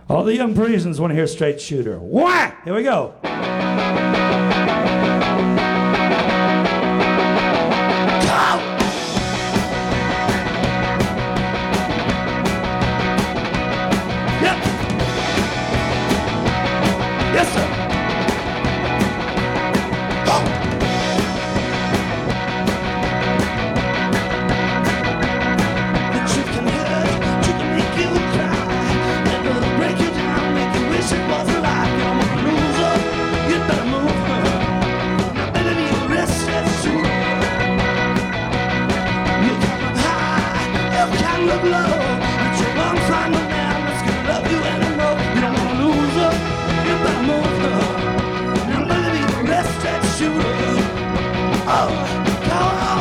All the young Parisians want to hear Straight Shooter. Whack! Here we go. Yes, sir. Go. The truth can hurt, truth can make you cry, it'll break you down, make you wish it was a lie. You don't wanna lose her, you better move her. Now better be arrested soon. You can look high, you can look low, but you won't find a man that's gonna love you anymore. You don't wanna lose her, you better move her. Now better be arrested shooter. Oh, go on.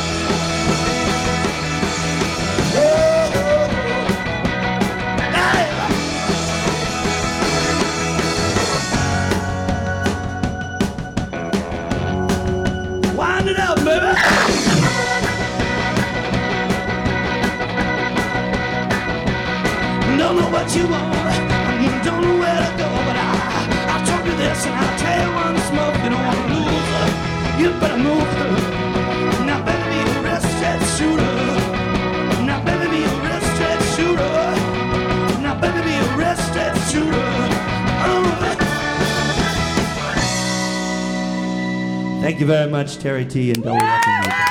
Wind it up, baby. Don't know what you want, don't know where to go, but I told you this and I'll tell you once more. You don't want to lose her, you better move her. Now better be arrested shooter. Now better be arrested shooter. Now better be arrested shooter. Oh. Thank you very much, Terry T. and Double Weapon Music.